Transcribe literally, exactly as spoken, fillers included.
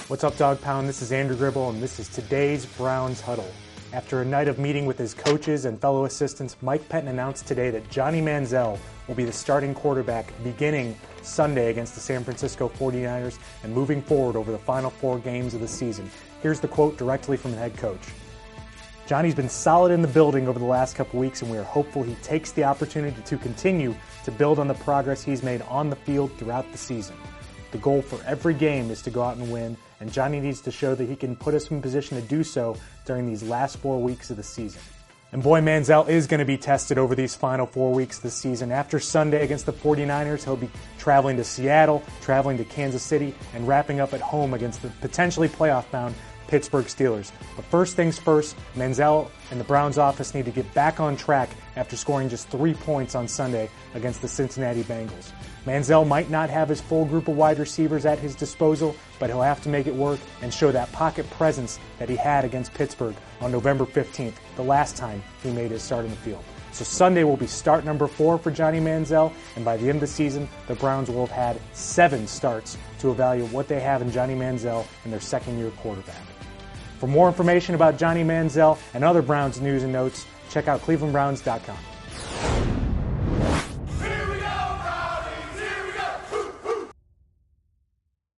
What's up, Dog Pound? This is Andrew Gribble, and this is today's Browns Huddle. After a night of meeting with his coaches and fellow assistants, Mike Pettine announced today that Johnny Manziel will be the starting quarterback beginning Sunday against the San Francisco forty-niners and moving forward over the final four games of the season. Here's the quote directly from the head coach. Johnny's been solid in the building over the last couple weeks, and we are hopeful he takes the opportunity to continue to build on the progress he's made on the field throughout the season. The goal for every game is to go out and win, and Johnny needs to show that he can put us in position to do so during these last four weeks of the season. And boy, Manziel is going to be tested over these final four weeks of the season. After Sunday against the forty-niners, he'll be traveling to Seattle, traveling to Kansas City, and wrapping up at home against the potentially playoff-bound Pittsburgh Steelers. But first things first, Manziel and the Browns office need to get back on track after scoring just three points on Sunday against the Cincinnati Bengals. Manziel might not have his full group of wide receivers at his disposal, but he'll have to make it work and show that pocket presence that he had against Pittsburgh on November fifteenth, the last time he made his start in the field. So Sunday will be start number four for Johnny Manziel, and by the end of the season, the Browns will have had seven starts to evaluate what they have in Johnny Manziel in their second-year quarterback. For more information about Johnny Manziel and other Browns news and notes, check out cleveland browns dot com.